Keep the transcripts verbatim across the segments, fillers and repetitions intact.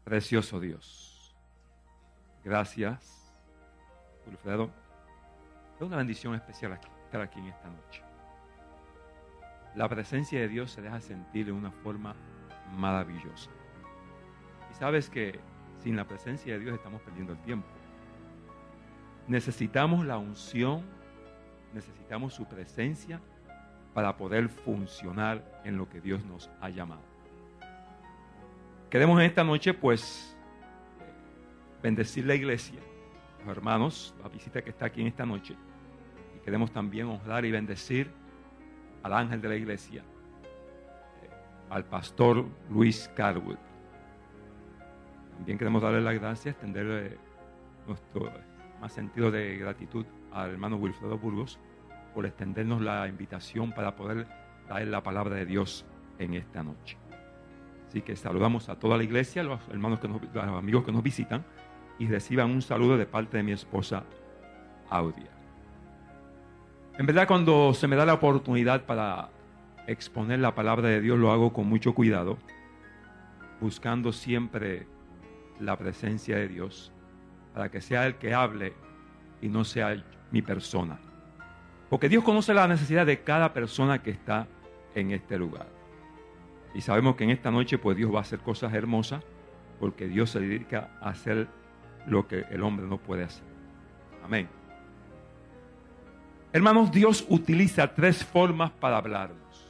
Precioso Dios, gracias, Wilfredo. Es una bendición especial aquí, estar aquí en esta noche. La presencia de Dios se deja sentir de una forma maravillosa. Y sabes que sin la presencia de Dios estamos perdiendo el tiempo. Necesitamos la unción, necesitamos su presencia para poder funcionar en lo que Dios nos ha llamado. Queremos en esta noche, pues, bendecir la iglesia, los hermanos, la visita que está aquí en esta noche. Y queremos también honrar y bendecir al ángel de la iglesia, eh, al pastor Luis Carwood. También queremos darle las gracias, extender nuestro más sentido de gratitud al hermano Wilfredo Burgos por extendernos la invitación para poder traer la palabra de Dios en esta noche. Así que saludamos a toda la iglesia, a los hermanos que nos, a los amigos que nos visitan, y reciban un saludo de parte de mi esposa Audia. En verdad, cuando se me da la oportunidad para exponer la palabra de Dios, lo hago con mucho cuidado, buscando siempre la presencia de Dios, para que sea el que hable y no sea mi persona. Porque Dios conoce la necesidad de cada persona que está en este lugar. Y sabemos que en esta noche pues Dios va a hacer cosas hermosas, porque Dios se dedica a hacer lo que el hombre no puede hacer. Amén. Hermanos, Dios utiliza tres formas para hablarnos.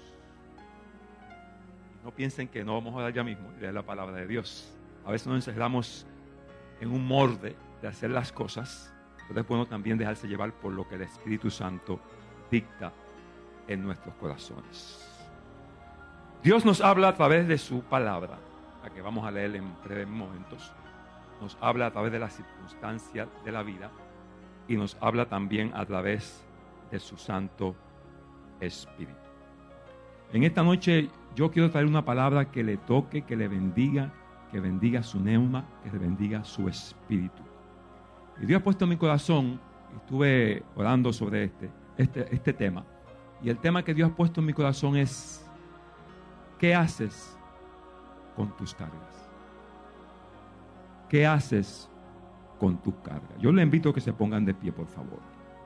No piensen que no vamos a dar ya mismo leer la palabra de Dios. A veces nos encerramos en un molde de hacer las cosas, pero es bueno también dejarse llevar por lo que el Espíritu Santo dicta en nuestros corazones. Dios nos habla a través de su palabra, la que vamos a leer en breves momentos. Nos habla a través de las circunstancias de la vida y nos habla también a través de su Santo Espíritu. En esta noche yo quiero traer una palabra que le toque, que le bendiga, que bendiga su neuma, que le bendiga su espíritu. Y Dios ha puesto en mi corazón, estuve orando sobre este, este, este tema, y el tema que Dios ha puesto en mi corazón es: ¿qué haces con tus cargas? ¿Qué haces con tus cargas? Yo les invito a que se pongan de pie, por favor.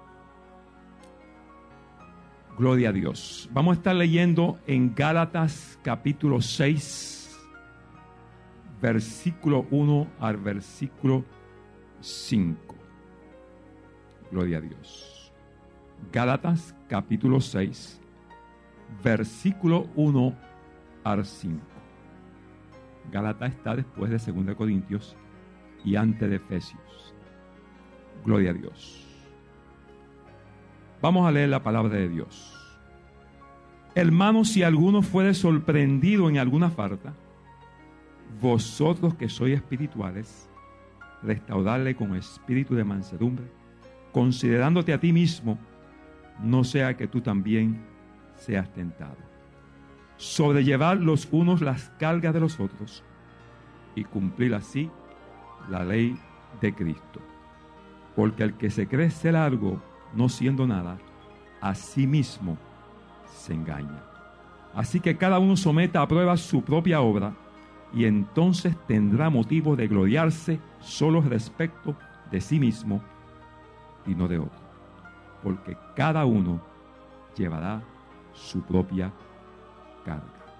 Gloria a Dios. Vamos a estar leyendo en Gálatas capítulo seis, versículo uno al versículo cinco. Gloria a Dios. Gálatas capítulo seis, versículo uno al cinco. Gálatas está después de segunda de Corintios y antes de Efesios. Gloria a Dios. Vamos a leer la palabra de Dios. Hermanos, si alguno fuere sorprendido en alguna falta, vosotros que sois espirituales, restaurarle con espíritu de mansedumbre, considerándote a ti mismo, no sea que tú también seas tentado. Sobrellevar los unos las cargas de los otros y cumplir así la ley de Cristo. Porque el que se cree ser algo, no siendo nada, a sí mismo se engaña. Así que cada uno someta a prueba su propia obra, y entonces tendrá motivo de gloriarse solo respecto de sí mismo y no de otro. Porque cada uno llevará su propia carga.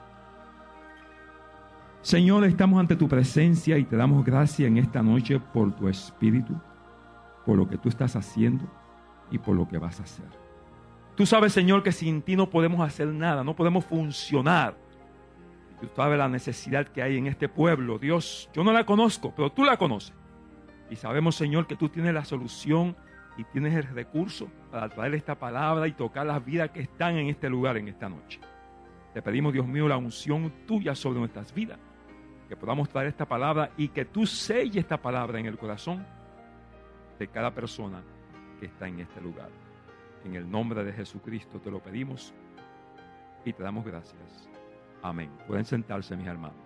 Señor, estamos ante tu presencia y te damos gracias en esta noche por tu espíritu, por lo que tú estás haciendo y por lo que vas a hacer. Tú sabes, Señor, que sin ti no podemos hacer nada, no podemos funcionar. Tú sabes la necesidad que hay en este pueblo. Dios, yo no la conozco, pero tú la conoces. Y sabemos, Señor, que tú tienes la solución y tienes el recurso para traer esta palabra y tocar las vidas que están en este lugar en esta noche. Te pedimos, Dios mío, la unción tuya sobre nuestras vidas, que podamos traer esta palabra y que tú selles esta palabra en el corazón de cada persona que está en este lugar. En el nombre de Jesucristo te lo pedimos y te damos gracias. Amén. Pueden sentarse, mis hermanos.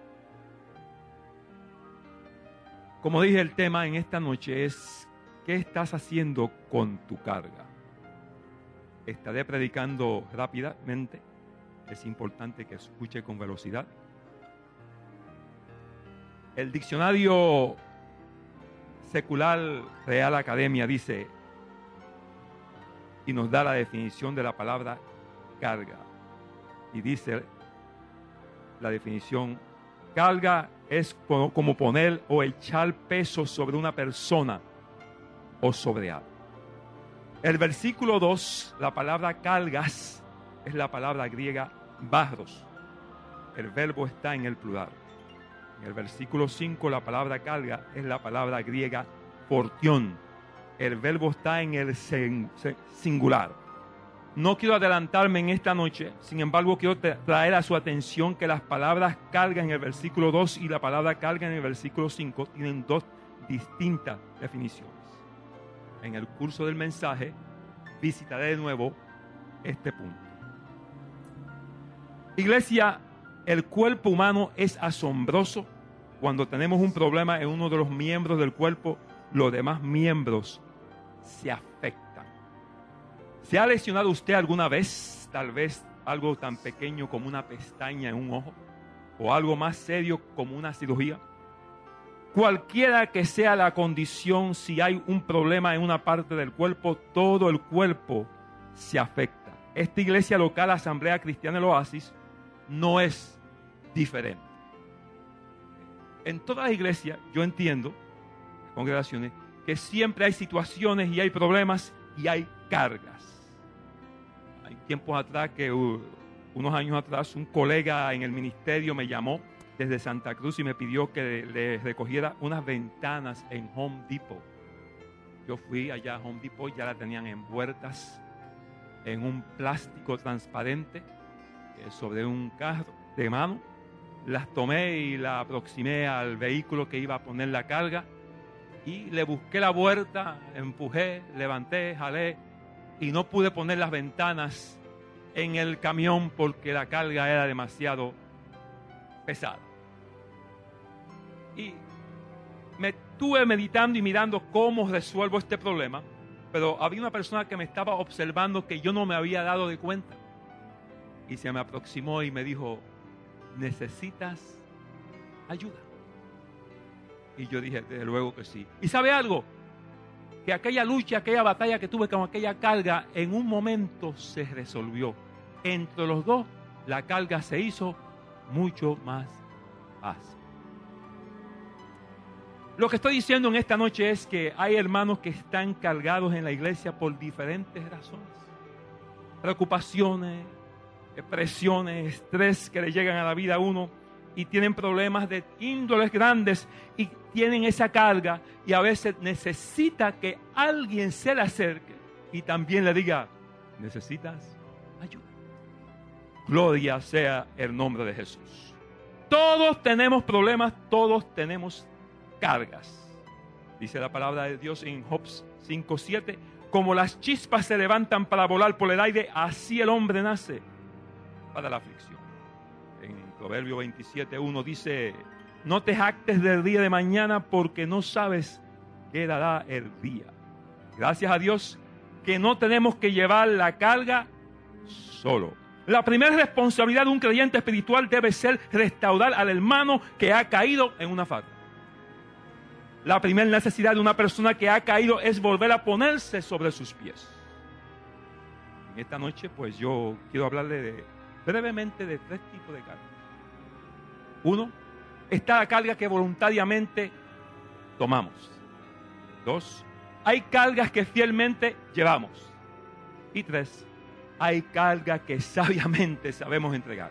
Como dije, el tema en esta noche es: ¿qué estás haciendo con tu carga? Estaré predicando rápidamente. Es importante que escuche con velocidad. El diccionario secular Real Academia dice y nos da la definición de la palabra carga. Y dice la definición: carga es como, como poner o echar peso sobre una persona o sobre algo. El versículo dos, la palabra cargas, es la palabra griega barros. El verbo está en el plural. En el versículo cinco, la palabra carga es la palabra griega portión. El verbo está en el singular. No quiero adelantarme en esta noche, sin embargo quiero traer a su atención que las palabras carga en el versículo dos y la palabra carga en el versículo cinco tienen dos distintas definiciones. En el curso del mensaje visitaré de nuevo este punto. Iglesia, el cuerpo humano es asombroso. Cuando tenemos un problema en uno de los miembros del cuerpo, los demás miembros se afectan. ¿Se ha lesionado usted alguna vez? Tal vez algo tan pequeño como una pestaña en un ojo, o algo más serio como una cirugía. Cualquiera que sea la condición, si hay un problema en una parte del cuerpo, todo el cuerpo se afecta. Esta iglesia local, Asamblea Cristiana del Oasis, no es diferente. En todas las iglesias, yo entiendo, congregaciones, que siempre hay situaciones y hay problemas y hay cargas. Hay tiempos atrás que, uh, unos años atrás, un colega en el ministerio me llamó desde Santa Cruz y me pidió que le recogiera unas ventanas en Home Depot. Yo fui allá a Home Depot, ya las tenían envueltas en un plástico transparente eh, sobre un carro de mano. Las tomé y la aproximé al vehículo que iba a poner la carga y le busqué la vuelta, empujé, levanté, jalé y no pude poner las ventanas en el camión porque la carga era demasiado pesada. Y me estuve meditando y mirando cómo resuelvo este problema, pero había una persona que me estaba observando que yo no me había dado de cuenta y se me aproximó y me dijo: ¿necesitas ayuda? Y yo dije: desde luego que sí. ¿Y sabe algo? Que aquella lucha, aquella batalla que tuve con aquella carga, en un momento se resolvió. Entre los dos, la carga se hizo mucho más fácil. Lo que estoy diciendo en esta noche es que hay hermanos que están cargados en la iglesia por diferentes razones. Preocupaciones, presiones, estrés que le llegan a la vida a uno y tienen problemas de índoles grandes y tienen esa carga y a veces necesita que alguien se le acerque y también le diga: necesitas ayuda. Gloria sea el nombre de Jesús. Todos tenemos problemas, todos tenemos cargas. Dice la palabra de Dios en Job cinco siete: como las chispas se levantan para volar por el aire, así el hombre nace para la aflicción. En Proverbio veintisiete uno dice: no te jactes del día de mañana porque no sabes qué dará el día. Gracias a Dios que no tenemos que llevar la carga solo. La primera responsabilidad de un creyente espiritual debe ser restaurar al hermano que ha caído en una falta. La primera necesidad de una persona que ha caído es volver a ponerse sobre sus pies. En esta noche, pues yo quiero hablarle de, brevemente de tres tipos de cargas. Uno, está la carga que voluntariamente tomamos. Dos, hay cargas que fielmente llevamos. Y tres, hay cargas que sabiamente sabemos entregar.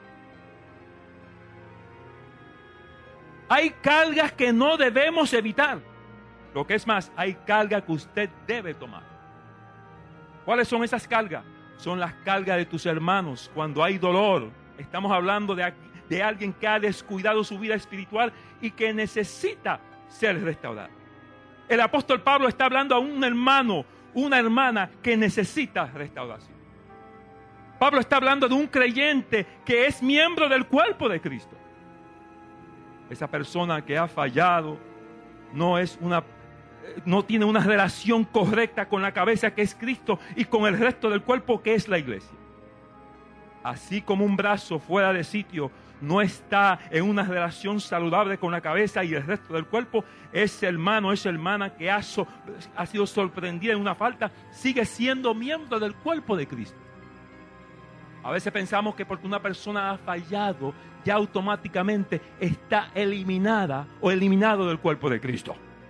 Hay cargas que no debemos evitar. Lo que es más, hay cargas que usted debe tomar. ¿Cuáles son esas cargas? Son las cargas de tus hermanos. Cuando hay dolor, estamos hablando de, de alguien que ha descuidado su vida espiritual y que necesita ser restaurado. El apóstol Pablo está hablando a un hermano, una hermana que necesita restauración. Pablo está hablando de un creyente que es miembro del cuerpo de Cristo. Esa persona que ha fallado no es una, no tiene una relación correcta con la cabeza que es Cristo y con el resto del cuerpo que es la iglesia. Así como un brazo fuera de sitio no está en una relación saludable con la cabeza y el resto del cuerpo, ese hermano, esa hermana que ha, so, ha sido sorprendida en una falta, sigue siendo miembro del cuerpo de Cristo. A veces pensamos que porque una persona ha fallado, ya automáticamente está eliminada o eliminado del cuerpo de Cristo.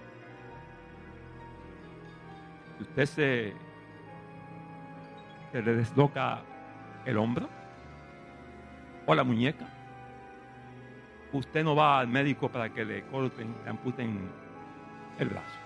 Si usted se, se le desloca el hombro o la muñeca, usted no va al médico para que le corten, le amputen el brazo.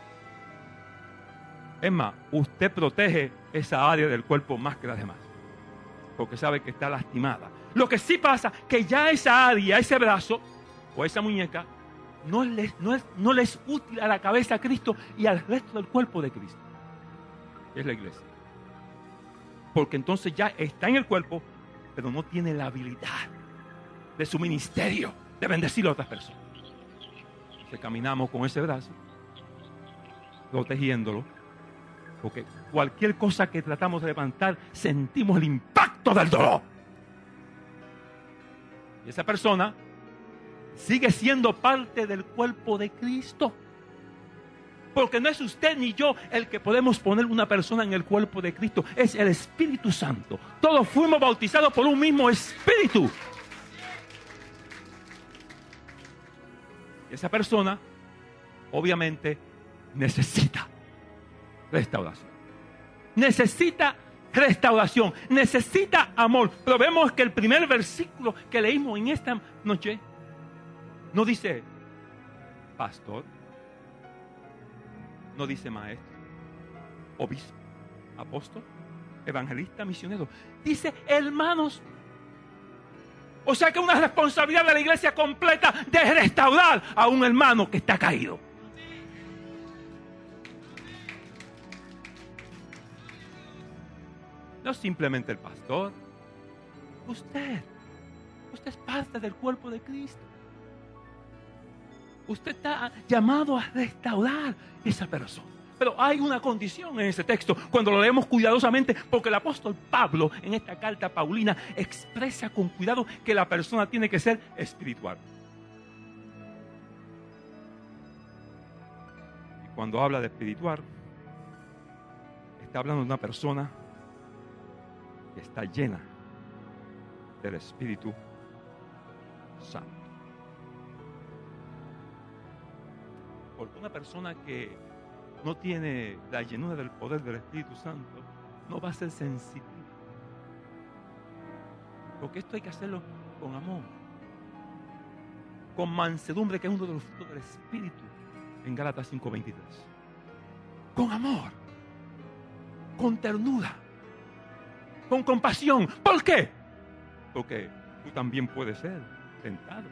Es más, usted protege esa área del cuerpo más que las demás, porque sabe que está lastimada. Lo que sí pasa que ya esa área, ese brazo o esa muñeca no les, no es, no les es útil a la cabeza de Cristo y al resto del cuerpo de Cristo, que es la iglesia. Porque entonces ya está en el cuerpo, pero no tiene la habilidad de su ministerio de bendecir a otras personas. Entonces caminamos con ese brazo, protegiéndolo, porque cualquier cosa que tratamos de levantar, sentimos el impacto del dolor. Y esa persona sigue siendo parte del cuerpo de Cristo. Porque no es usted ni yo el que podemos poner una persona en el cuerpo de Cristo. Es el Espíritu Santo. Todos fuimos bautizados por un mismo Espíritu. Y esa persona, obviamente, necesita restauración. Necesita restauración. Necesita amor. Pero vemos que el primer versículo que leímos en esta noche no dice pastor, no dice maestro, obispo, apóstol, evangelista, misionero. Dice hermanos. O sea que es una responsabilidad de la iglesia completa de restaurar a un hermano que está caído. No simplemente el pastor. Usted. Usted es parte del cuerpo de Cristo. Usted está llamado a restaurar esa persona. Pero hay una condición en ese texto cuando lo leemos cuidadosamente, porque el apóstol Pablo en esta carta paulina expresa con cuidado que la persona tiene que ser espiritual. Y cuando habla de espiritual, está hablando de una persona que está llena del Espíritu Santo. Porque una persona que no tiene la llenura del poder del Espíritu Santo, no va a ser sensitiva. Porque esto hay que hacerlo con amor, con mansedumbre, que es uno de los frutos del Espíritu en Gálatas cinco veintitrés. Con amor, con ternura, con compasión. ¿Por qué? Porque tú también puedes ser tentado.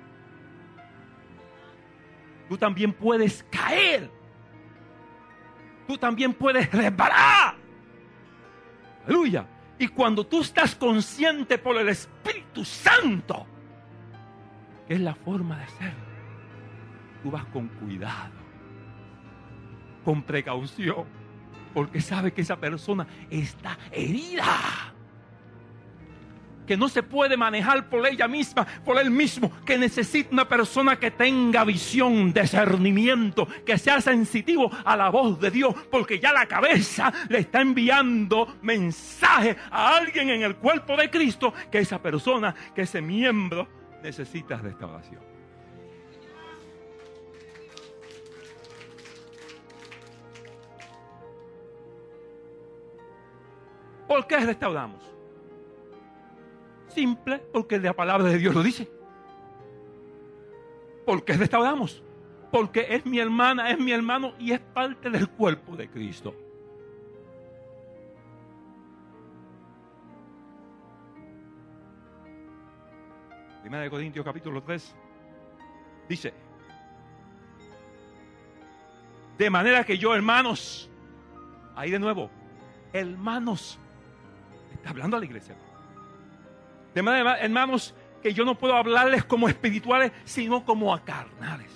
Tú también puedes caer. Tú también puedes resbalar. Aleluya. Y cuando tú estás consciente por el Espíritu Santo, que es la forma de hacerlo, tú vas con cuidado, con precaución, porque sabes que esa persona está herida, que no se puede manejar por ella misma, por él mismo, que necesita una persona que tenga visión, discernimiento, que sea sensitivo a la voz de Dios, porque ya la cabeza le está enviando mensaje a alguien en el cuerpo de Cristo, que esa persona, que ese miembro necesita restauración. ¿Por qué restauramos? Simple, porque la palabra de Dios lo dice. ¿Por qué restauramos? Porque es mi hermana, es mi hermano y es parte del cuerpo de Cristo. Primera de Corintios capítulo tres dice: de manera que yo, hermanos, ahí de nuevo, hermanos, está hablando a la iglesia. De manera, hermanos, que yo no puedo hablarles como espirituales, sino como a carnales.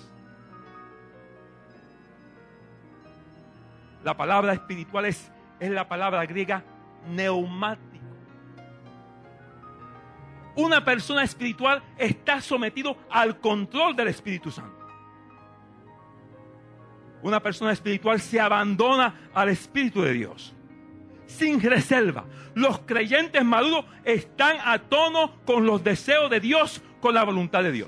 La palabra espiritual es, es la palabra griega neumático. Una persona espiritual está sometido al control del Espíritu Santo. Una persona espiritual se abandona al Espíritu de Dios sin reserva. Los creyentes maduros están a tono con los deseos de Dios, con la voluntad de Dios.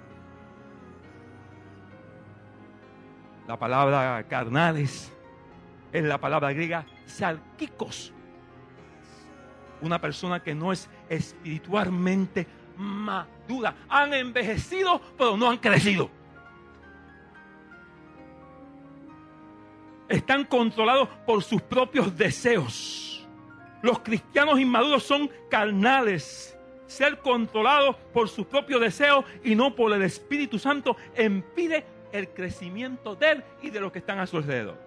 La palabra carnales es la palabra griega sarkikos. Una persona que no es espiritualmente madura. Han envejecido, pero no han crecido. Están controlados por sus propios deseos. Los cristianos inmaduros son carnales. Ser controlados por sus propios deseos y no por el Espíritu Santo impide el crecimiento de él y de los que están a su alrededor.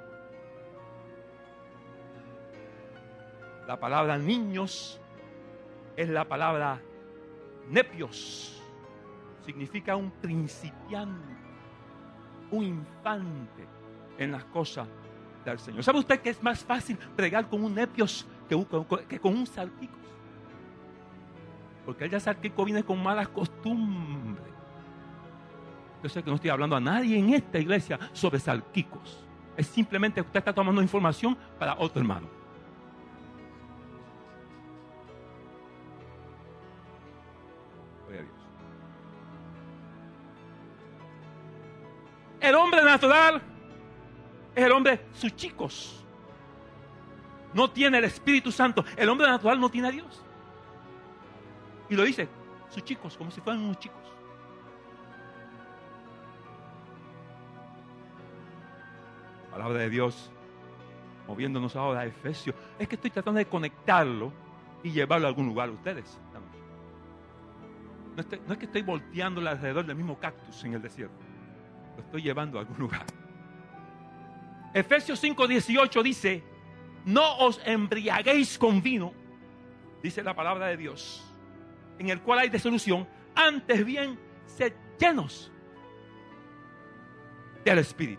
La palabra niños es la palabra nepios. Significa un principiante, un infante en las cosas del Señor. ¿Sabe usted que es más fácil pregar con un nepios que, que con un sarkikos? Porque el ya sarkico viene con malas costumbres. Yo sé que no estoy hablando a nadie en esta iglesia sobre sarkikos. Es simplemente que usted está tomando información para otro hermano. Gloria a Dios. El hombre natural es el hombre, sus chicos. No tiene el Espíritu Santo. El hombre natural no tiene a Dios. Y lo dice, sus chicos, como si fueran unos chicos. La palabra de Dios, moviéndonos ahora a Efesios. Es que estoy tratando de conectarlo y llevarlo a algún lugar a ustedes. No, estoy, no es que estoy volteándolo alrededor del mismo cactus en el desierto. Lo estoy llevando a algún lugar. Efesios cinco dieciocho dice, no os embriaguéis con vino, dice la palabra de Dios, en el cual hay disolución, antes bien, sed llenos del Espíritu.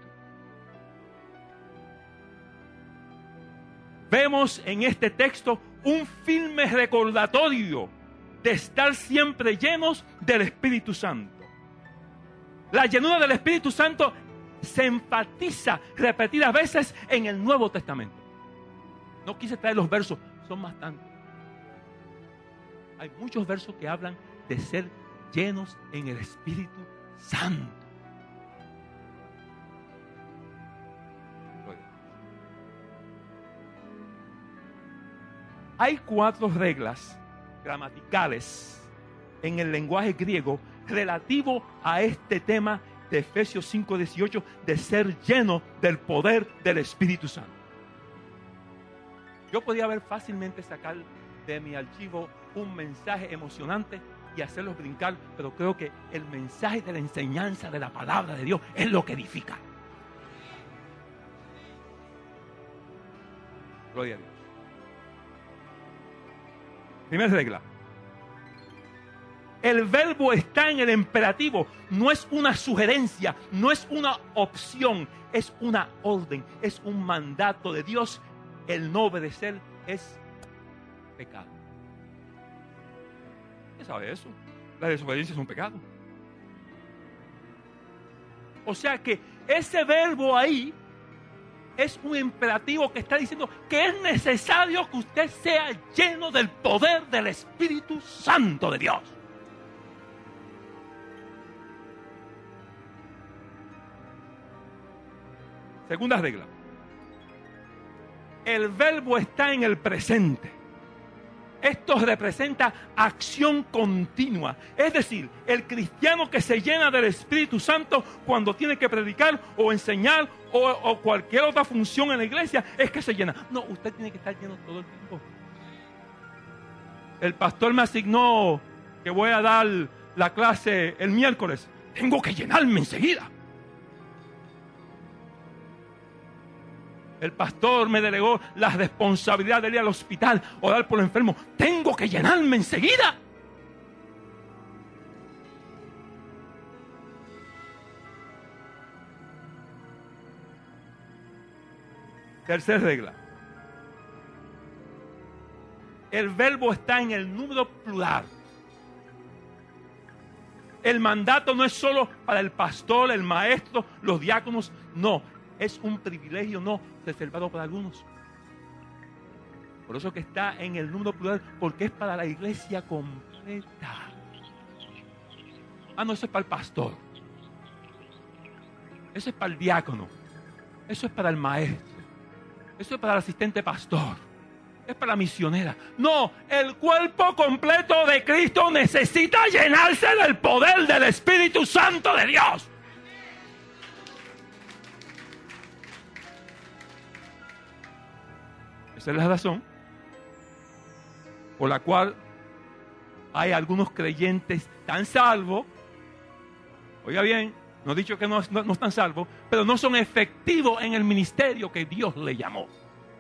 Vemos en este texto un firme recordatorio de estar siempre llenos del Espíritu Santo. La llenura del Espíritu Santo se enfatiza repetidas veces en el Nuevo Testamento. No quise traer los versos, son bastantes. Hay muchos versos que hablan de ser llenos en el Espíritu Santo. Hay cuatro reglas gramaticales en el lenguaje griego relativo a este tema de Efesios cinco dieciocho, de ser lleno del poder del Espíritu Santo. Yo podía haber fácilmente sacar de mi archivo un mensaje emocionante y hacerlos brincar, pero creo que el mensaje de la enseñanza de la palabra de Dios es lo que edifica. Gloria a Dios. Primera regla. El verbo está en el imperativo, no es una sugerencia, no es una opción, es una orden, es un mandato de Dios. El no obedecer es pecado. ¿Qué sabe eso? La desobediencia es un pecado. O sea que ese verbo ahí es un imperativo que está diciendo que es necesario que usted sea lleno del poder del Espíritu Santo de Dios. Segunda regla. El verbo está en el presente. Esto representa acción continua. Es decir, el cristiano que se llena del Espíritu Santo cuando tiene que predicar o enseñar o, o cualquier otra función en la iglesia es que se llena. No, usted tiene que estar lleno todo el tiempo. El pastor me asignó que voy a dar la clase el miércoles. Tengo que llenarme enseguida. El pastor me delegó la responsabilidad de ir al hospital, orar por los enfermos. Tengo que llenarme enseguida. Tercera regla. El verbo está en el número plural. El mandato no es solo para el pastor, el maestro, los diáconos. No, es un privilegio no reservado para algunos. Por eso que está en el número plural, porque es para la iglesia completa. Ah, no, eso es para el pastor. Eso es para el diácono. Eso es para el maestro. Eso es para el asistente pastor. Es para la misionera. No, el cuerpo completo de Cristo necesita llenarse del poder del Espíritu Santo de Dios. Esa es la razón por la cual hay algunos creyentes tan salvos. Oiga bien, no he dicho que no, no, no están salvos, pero no son efectivos en el ministerio que Dios le llamó.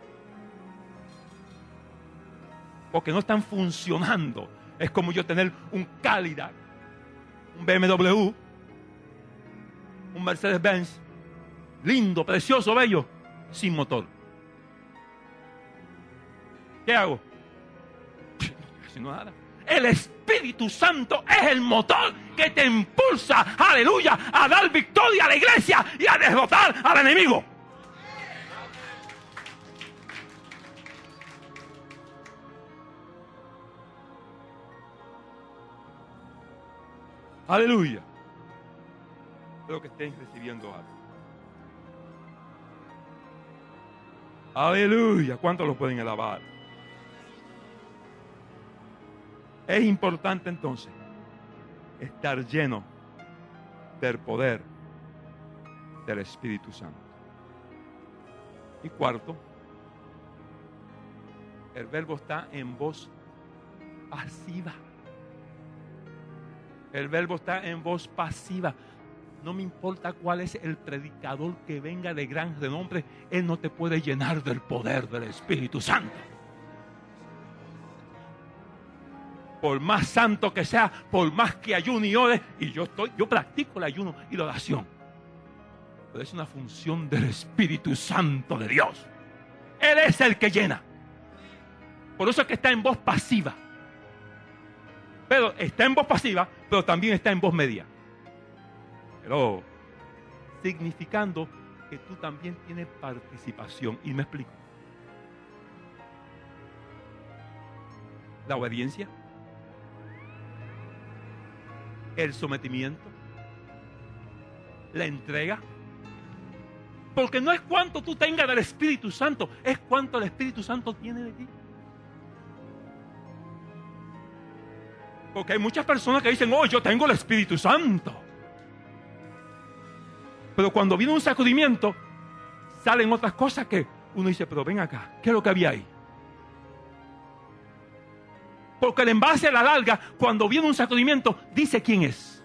Porque no están funcionando. Es como yo tener un Cadillac, un B M W, un Mercedes-Benz, lindo, precioso, bello, sin motor. ¿Qué hago? No haciendo nada. El Espíritu Santo es el motor que te impulsa, aleluya, a dar victoria a la iglesia y a derrotar al enemigo. Aleluya. Espero que estén recibiendo algo. Aleluya. ¿Cuántos lo pueden alabar? Es importante entonces estar lleno del poder del Espíritu Santo. Y cuarto, el verbo está en voz pasiva. El verbo está en voz pasiva. No me importa cuál es el predicador que venga de gran renombre, él no te puede llenar del poder del Espíritu Santo. Por más santo que sea, por más que ayune y ore, y yo estoy, yo practico el ayuno y la oración, pero es una función del Espíritu Santo de Dios. Él es el que llena. Por eso es que está en voz pasiva. Pero está en voz pasiva, pero también está en voz media. Pero significando que tú también tienes participación. Y me explico. La obediencia, el sometimiento, la entrega. Porque no es cuánto tú tengas del Espíritu Santo, es cuánto el Espíritu Santo tiene de ti. Porque hay muchas personas que dicen, oh, yo tengo el Espíritu Santo. Pero cuando viene un sacudimiento, salen otras cosas que uno dice, pero ven acá, ¿qué es lo que había ahí? Porque el envase a la larga, cuando viene un sacudimiento, dice quién es.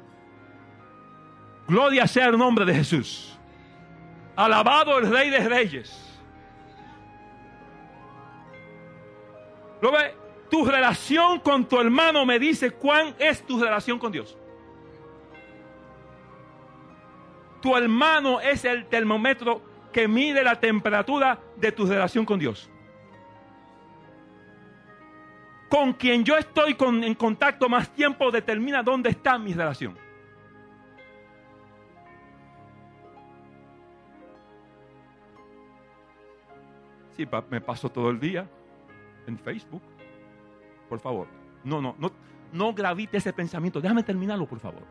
Gloria sea el nombre de Jesús. Alabado el Rey de Reyes. ¿Lo ve? Tu relación con tu hermano me dice cuán es tu relación con Dios. Tu hermano es el termómetro que mide la temperatura de tu relación con Dios. Con quien yo estoy con, en contacto más tiempo determina dónde está mi relación. Sí, me paso todo el día en Facebook. Por favor, no, no, no, no gravite ese pensamiento. Déjame terminarlo, por favor.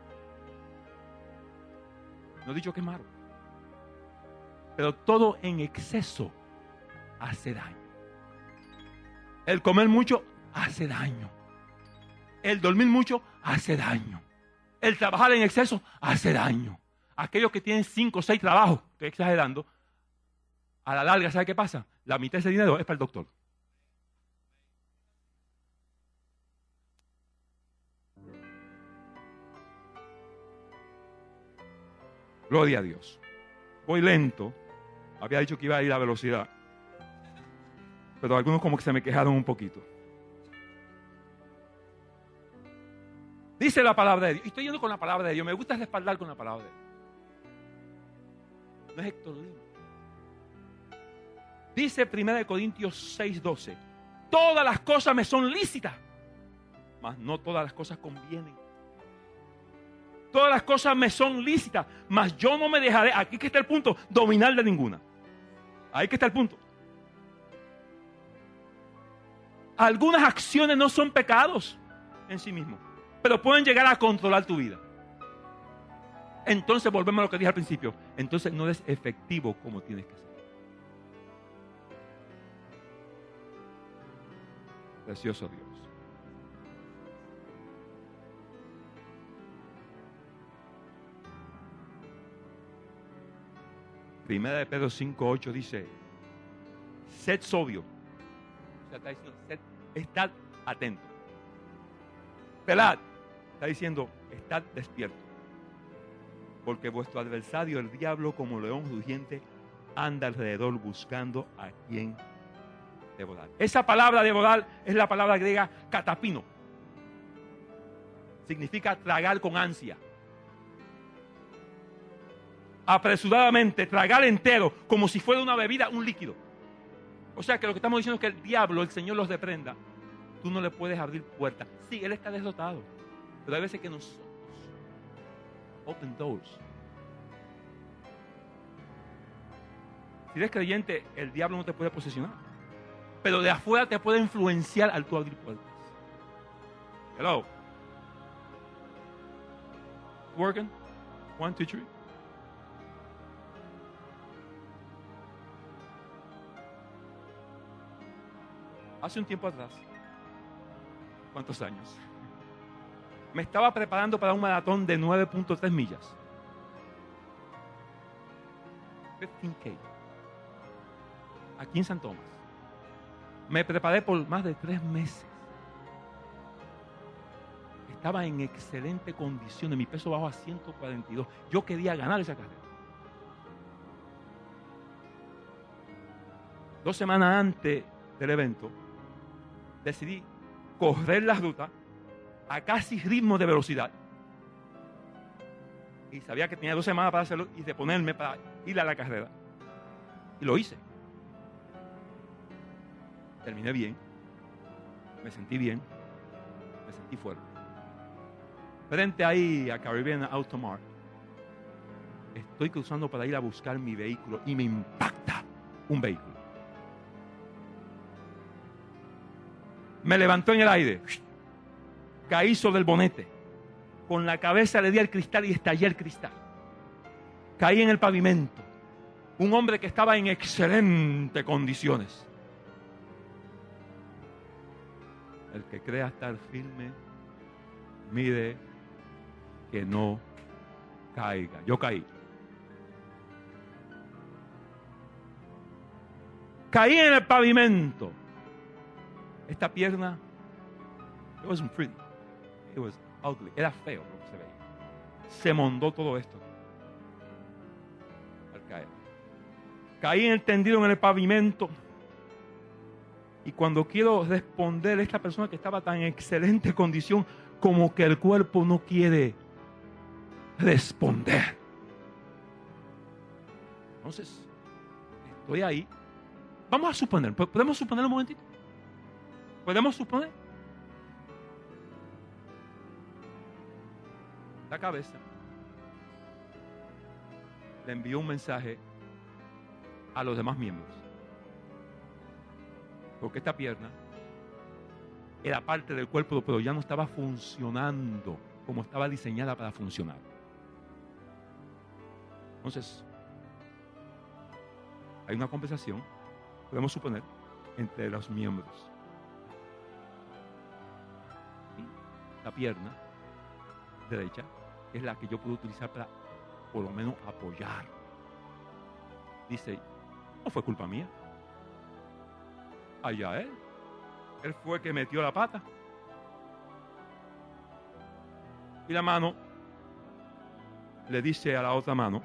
No he dicho que es malo. Pero todo en exceso hace daño. El comer mucho hace daño. El dormir mucho hace daño. El trabajar en exceso hace daño. Aquellos que tienen cinco o seis trabajos, estoy exagerando, a la larga, ¿sabe qué pasa? La mitad de ese dinero es para el doctor. Gloria a Dios. Voy lento. Había dicho que iba a ir a velocidad. Pero algunos como que se me quejaron un poquito. Dice la palabra de Dios. Y estoy yendo con la palabra de Dios. Me gusta respaldar con la palabra de Dios. No es Héctor Lino. Dice primera de Corintios seis doce. Todas las cosas me son lícitas, mas no todas las cosas convienen. Todas las cosas me son lícitas, mas yo no me dejaré, aquí que está el punto, dominar de ninguna. Ahí que está el punto. Algunas acciones no son pecados en sí mismos, pero pueden llegar a controlar tu vida. Entonces volvemos a lo que dije al principio. Entonces no eres efectivo como tienes que ser. Precioso Dios. Primera de Pedro cinco ocho dice: sed sobrio. O sea, está diciendo, sed, estad atento. Velad. Está diciendo, estad despierto. Porque vuestro adversario, el diablo, como león rugiente, anda alrededor buscando a quien devorar. Esa palabra devorar es la palabra griega catapino. Significa tragar con ansia. Apresuradamente, tragar entero, como si fuera una bebida, un líquido. O sea que lo que estamos diciendo es que el diablo, el Señor los reprenda. Tú no le puedes abrir puertas. Sí, Él está derrotado. Pero hay veces que nosotros open doors. Si eres creyente, el diablo no te puede posesionar. Pero de afuera te puede influenciar al tú abrir puertas. Hello. Working? One, two, three. Hace un tiempo atrás, ¿cuántos años? Me estaba preparando para un maratón de nueve punto tres millas. quince K. Aquí en San Tomás. Me preparé por más de tres meses. Estaba en excelente condición. Mi peso bajó a ciento cuarenta y dos. Yo quería ganar esa carrera. Dos semanas antes del evento, decidí correr la ruta a casi ritmo de velocidad. Y sabía que tenía dos semanas para hacerlo y de ponerme para ir a la carrera. Y lo hice. Terminé bien. Me sentí bien. Me sentí fuerte. Frente ahí a Caribbean Automart, estoy cruzando para ir a buscar mi vehículo y me impacta un vehículo. Me levantó en el aire. Caí sobre el bonete. Con la cabeza le di al cristal y estallé el cristal. Caí en el pavimento. Un hombre que estaba en excelentes condiciones. El que crea estar firme, mire que no caiga. Yo caí. Caí en el pavimento. Esta pierna, it wasn't pretty, it was ugly, era feo lo que se veía. Se mondó todo esto al caer. Caí en el tendido en el pavimento. Y cuando quiero responder a esta persona que estaba tan en excelente condición, como que el cuerpo no quiere responder. Entonces, estoy ahí. Vamos a suponer, ¿podemos suponer un momentito? ¿Podemos suponer? La cabeza le envió un mensaje a los demás miembros. Porque esta pierna era parte del cuerpo, pero ya no estaba funcionando como estaba diseñada para funcionar. Entonces, hay una conversación, podemos suponer, entre los miembros. La pierna derecha es la que yo puedo utilizar para por lo menos apoyar. Dice, no fue culpa mía. Allá él. Él fue el que metió la pata. Y la mano le dice a la otra mano,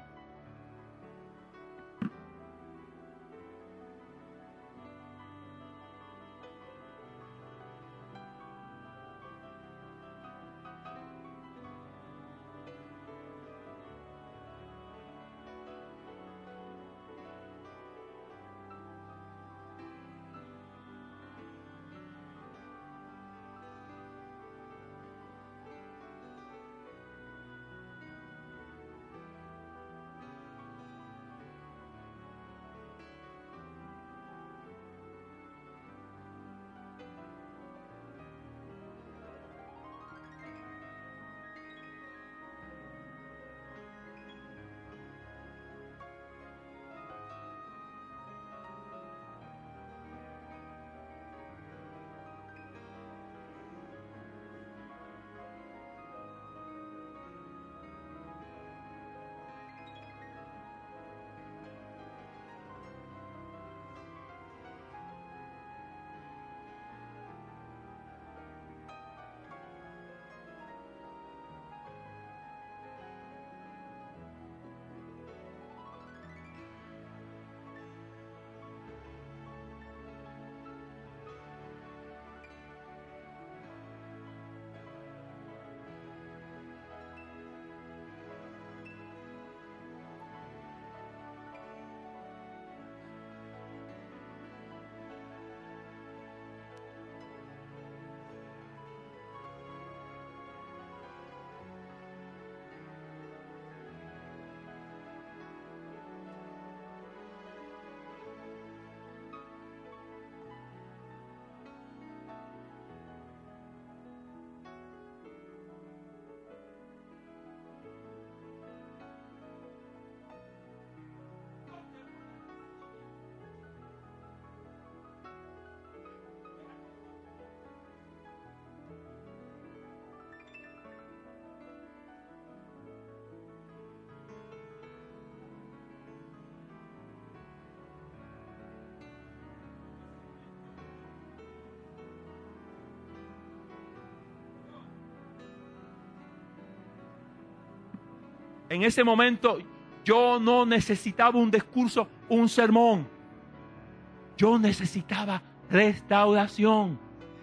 En ese momento yo no necesitaba un discurso, un sermón. Yo necesitaba restauración.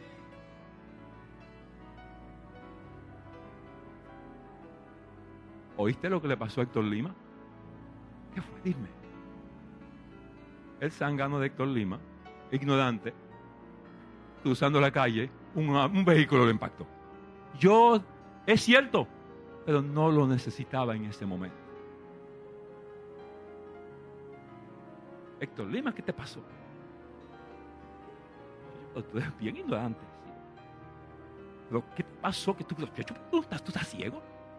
¿Oíste lo que le pasó a Héctor Lima? ¿Qué fue? Dime. El zángano de Héctor Lima, ignorante, cruzando la calle, un, un vehículo lo impactó. Yo, es cierto, pero no lo necesitaba en ese momento. Héctor Lima, ¿qué te pasó? Yo, tú eres bien ignorante. ¿Sí? ¿Pero qué te pasó? ¿Que tú, tú, tú, estás, ¿Tú estás ciego?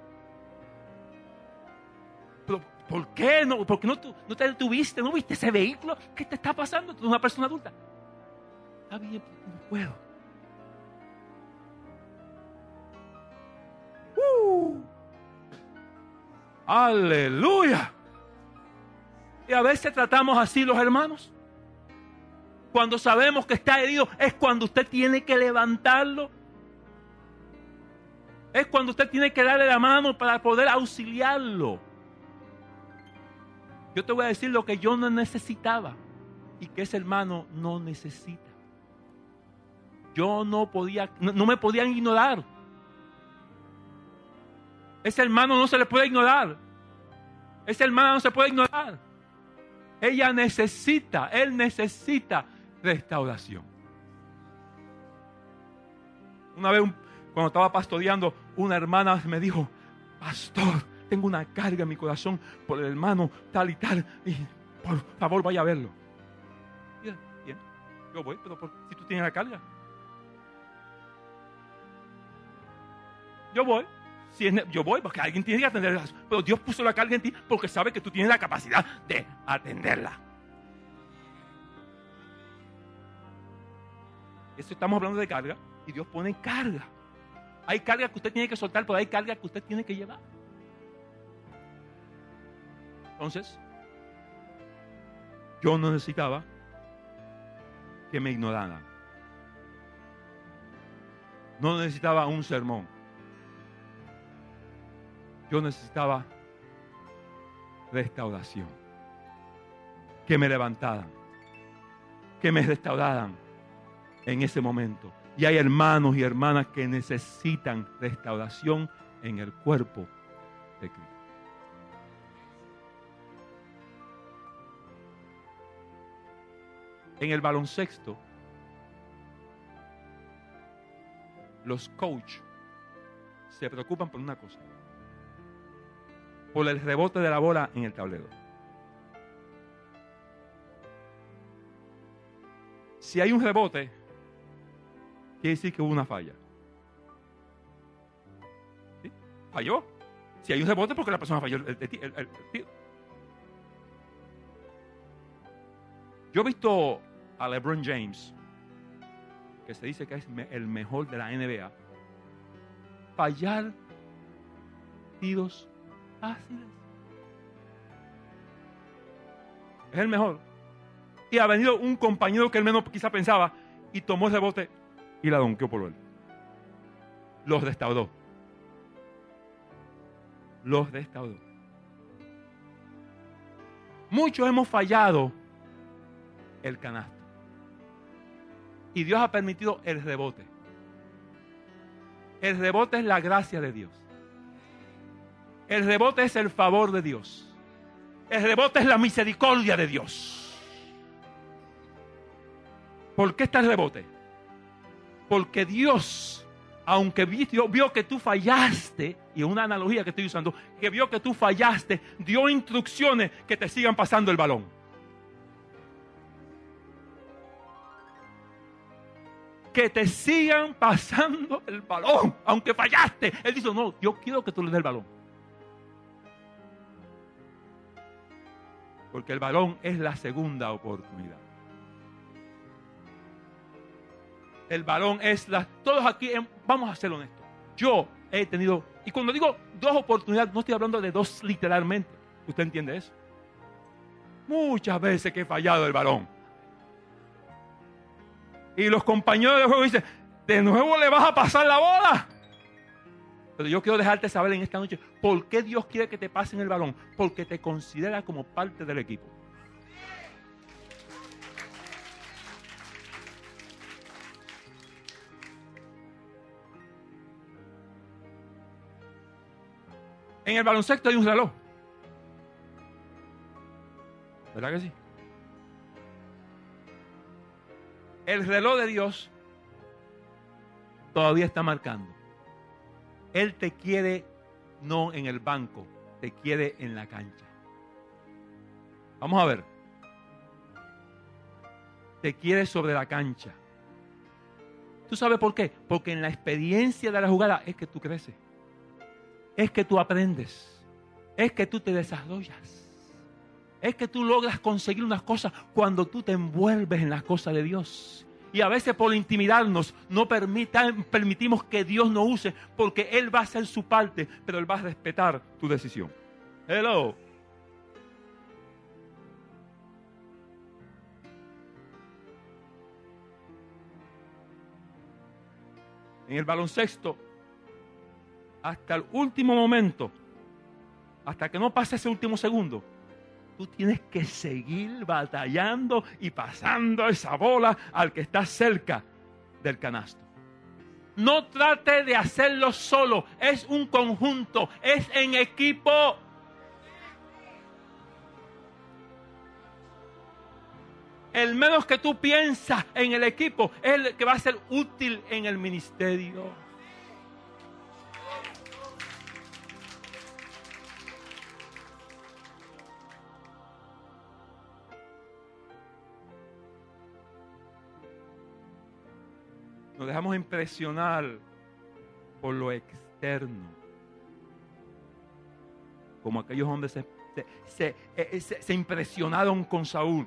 ¿Pero por qué no, por qué no, tú, no te detuviste? ¿No viste ese vehículo? ¿Qué te está pasando? Tú eres una persona adulta. Está bien, pero no puedo. Uh, ¡Aleluya! Y a veces tratamos así los hermanos. Cuando sabemos que está herido, es cuando usted tiene que levantarlo. Es cuando usted tiene que darle la mano para poder auxiliarlo. Yo te voy a decir lo que yo no necesitaba y que ese hermano no necesita. Yo no podía, no, no me podían ignorar. Ese hermano no se le puede ignorar. Ese hermano no se puede ignorar. Ella necesita, él necesita restauración. Una vez, cuando estaba pastoreando, una hermana me dijo: pastor, tengo una carga en mi corazón por el hermano tal y tal, y por favor vaya a verlo. Bien, bien, yo voy, pero por, si tú tienes la carga. Yo voy. Si es, yo voy porque alguien tiene que atenderla. Pero Dios puso la carga en ti porque sabe que tú tienes la capacidad de atenderla. Eso estamos hablando de carga. Y Dios pone carga. Hay carga que usted tiene que soltar, pero hay carga que usted tiene que llevar. Entonces, yo no necesitaba que me ignoraran. No necesitaba un sermón. Yo necesitaba restauración. Que me levantaran. Que me restauraran en ese momento. Y hay hermanos y hermanas que necesitan restauración en el cuerpo de Cristo. En el baloncesto, los coaches se preocupan por una cosa: por el rebote de la bola en el tablero. Si hay un rebote, quiere decir que hubo una falla. ¿Sí? Falló. Si hay un rebote, porque la persona falló el, el, el, el, el tiro. Yo he visto a LeBron James, que se dice que es el mejor de la N B A, fallar tiros fáciles. Es el mejor. Y ha venido un compañero que él menos quizá pensaba y tomó el rebote y la donqueó por él. Los restauró. Los restauró. Muchos hemos fallado el canasto. Y Dios ha permitido el rebote. El rebote es la gracia de Dios. El rebote es el favor de Dios. El rebote es la misericordia de Dios. ¿Por qué está el rebote? Porque Dios, aunque vio, vio que tú fallaste, y es una analogía que estoy usando, que vio que tú fallaste, dio instrucciones que te sigan pasando el balón. Que te sigan pasando el balón, aunque fallaste. Él dice: no, yo quiero que tú le des el balón. Porque el balón es la segunda oportunidad. El balón es la... Todos aquí, vamos a ser honestos. Yo he tenido... Y cuando digo dos oportunidades, no estoy hablando de dos literalmente. ¿Usted entiende eso? Muchas veces que he fallado el balón. Y los compañeros de juego dicen: ¿de nuevo le vas a pasar la bola? Pero yo quiero dejarte saber en esta noche por qué Dios quiere que te pasen el balón. Porque te considera como parte del equipo. En el baloncesto hay un reloj. ¿Verdad que sí? El reloj de Dios todavía está marcando. Él te quiere no en el banco, te quiere en la cancha. Vamos a ver. Te quiere sobre la cancha. ¿Tú sabes por qué? Porque en la experiencia de la jugada es que tú creces. Es que tú aprendes. Es que tú te desarrollas. Es que tú logras conseguir unas cosas cuando tú te envuelves en las cosas de Dios. Y a veces por intimidarnos no permita, permitimos que Dios nos use porque Él va a hacer su parte, pero Él va a respetar tu decisión. Hello. En el baloncesto, hasta el último momento, hasta que no pase ese último segundo, tú tienes que seguir batallando y pasando esa bola al que está cerca del canasto. No trate de hacerlo solo, es un conjunto, es en equipo. El menos que tú piensas en el equipo es el que va a ser útil en el ministerio. Nos dejamos impresionar por lo externo. Como aquellos hombres se, se, se, se, se impresionaron con Saúl.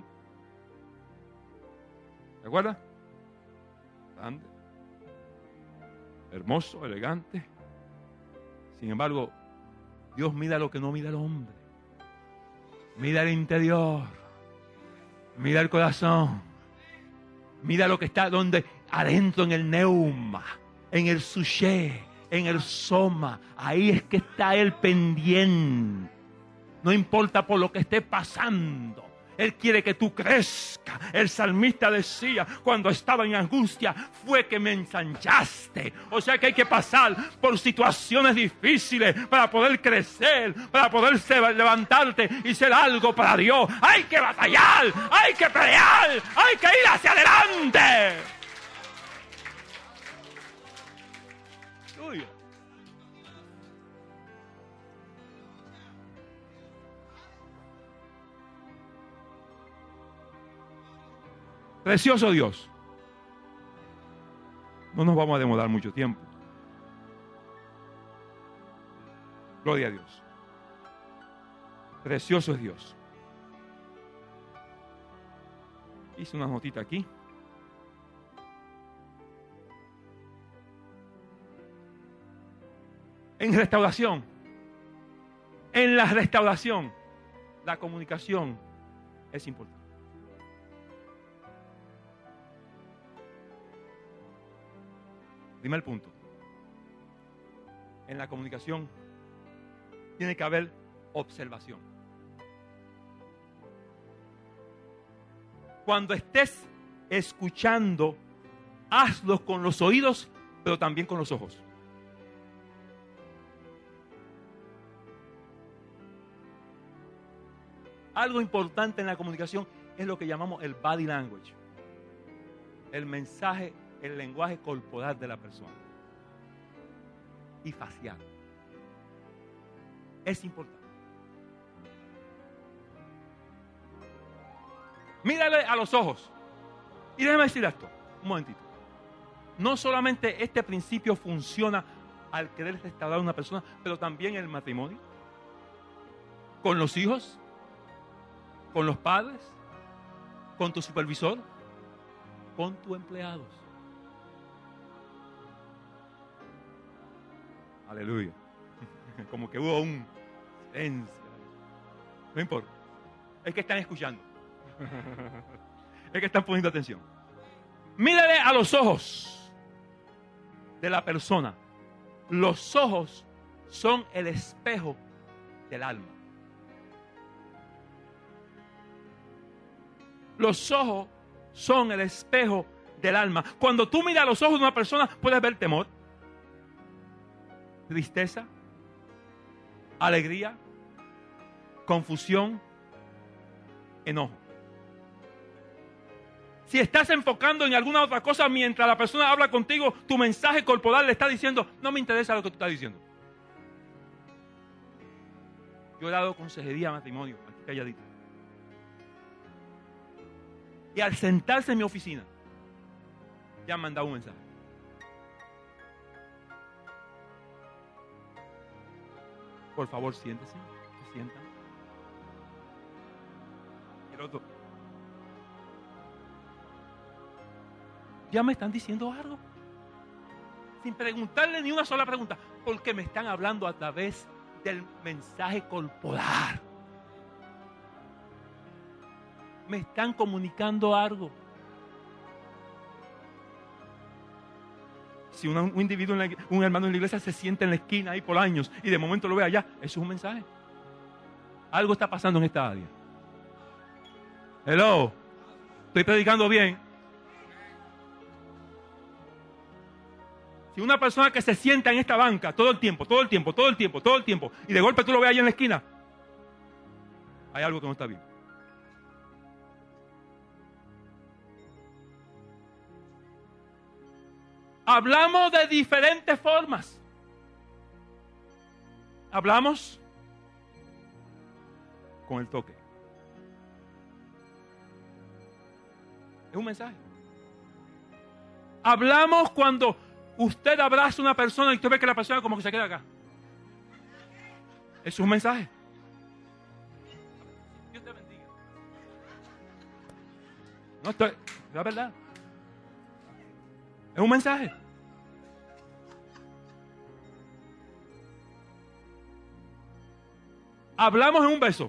¿Te acuerdas? Grande, hermoso, elegante. Sin embargo, Dios mira lo que no mira el hombre. Mira el interior. Mira el corazón. Mira lo que está donde adentro en el neuma, en el suché, en el soma. Ahí es que está Él pendiente. No importa por lo que esté pasando. Él quiere que tú crezcas. El salmista decía, cuando estaba en angustia, fue que me ensanchaste. O sea que hay que pasar por situaciones difíciles para poder crecer, para poder levantarte y ser algo para Dios. Hay que batallar, hay que pelear, hay que ir hacia adelante. Uy. Precioso Dios. No nos vamos a demorar mucho tiempo. Gloria a Dios. Precioso es Dios. Hice una notita aquí. En restauración, en la restauración, la comunicación es importante. Primer punto. En la comunicación tiene que haber observación. Cuando estés escuchando, hazlo con los oídos, pero también con los ojos. Algo importante en la comunicación es lo que llamamos el body language. El mensaje, el lenguaje corporal de la persona. Y facial. Es importante. Mírale a los ojos. Y déjame decir esto, un momentito. No solamente este principio funciona al querer restaurar a una persona, pero también en el matrimonio, con los hijos, con los padres, con tu supervisor, con tus empleados. Aleluya. Como que hubo un silencio. No importa. Es que están escuchando. Es que están poniendo atención. Mírale a los ojos de la persona. Los ojos son el espejo del alma. Los ojos son el espejo del alma. Cuando tú miras a los ojos de una persona, puedes ver temor, tristeza, alegría, confusión, enojo. Si estás enfocando en alguna otra cosa mientras la persona habla contigo, tu mensaje corporal le está diciendo, no me interesa lo que tú estás diciendo. Yo he dado consejería a matrimonio, aquí calladito. Y al sentarse en mi oficina, ya han mandado un mensaje. Por favor, siéntese, se sientan. El otro. Ya me están diciendo algo. Sin preguntarle ni una sola pregunta. Porque me están hablando a través del mensaje corporal. Me están comunicando algo. Si una, un individuo, en la, un hermano en la iglesia se sienta en la esquina ahí por años y de momento lo ve allá, eso es un mensaje. Algo está pasando en esta área. Hello, estoy predicando bien. Si una persona que se sienta en esta banca todo el tiempo, todo el tiempo, todo el tiempo, todo el tiempo, y de golpe tú lo ves allá en la esquina, hay algo que no está bien. Hablamos de diferentes formas. Hablamos con el toque. Es un mensaje. Hablamos cuando usted abraza a una persona y usted ve que la persona como que se queda acá. Es un mensaje. Dios te bendiga. No estoy, es la verdad. Es un mensaje. Hablamos en un beso.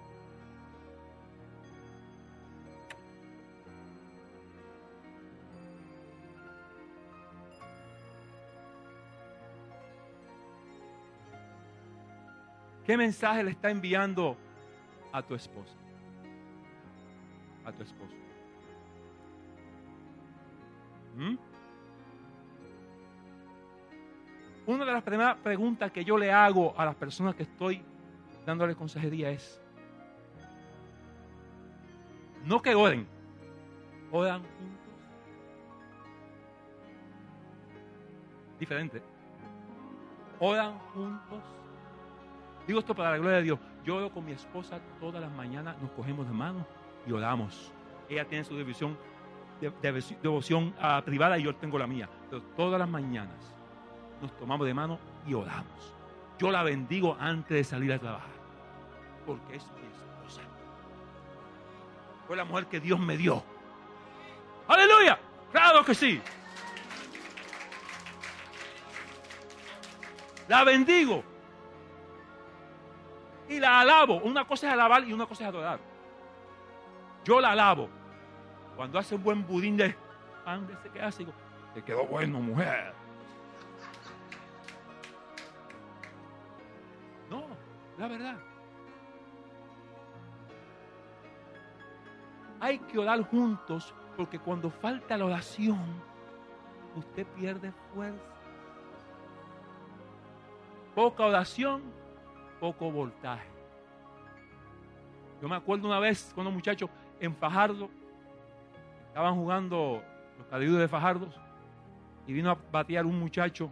¿Qué mensaje le está enviando a tu esposa? A tu esposo. ¿Mm? Una de las primeras preguntas que yo le hago a las personas que estoy dándole consejería es, no que oren, oran juntos. Diferente. Oran juntos. Digo esto para la gloria de Dios. Yo oro con mi esposa todas las mañanas, nos cogemos de mano y oramos. Ella tiene su devoción, de, de, devoción uh, privada y yo tengo la mía. Pero todas las mañanas nos tomamos de mano y oramos. Yo la bendigo antes de salir a trabajar. Porque es mi esposa. Fue la mujer que Dios me dio. ¡Aleluya! ¡Claro que sí! La bendigo. Y la alabo. Una cosa es alabar y una cosa es adorar. Yo la alabo. Cuando hace un buen budín de pan de ese que hace, digo, te quedó bueno, mujer. No, la verdad. Hay que orar juntos porque cuando falta la oración, usted pierde fuerza. Poca oración, poco voltaje. Yo me acuerdo una vez cuando unos muchachos en Fajardo estaban jugando los Cariduros de Fajardo y vino a batear un muchacho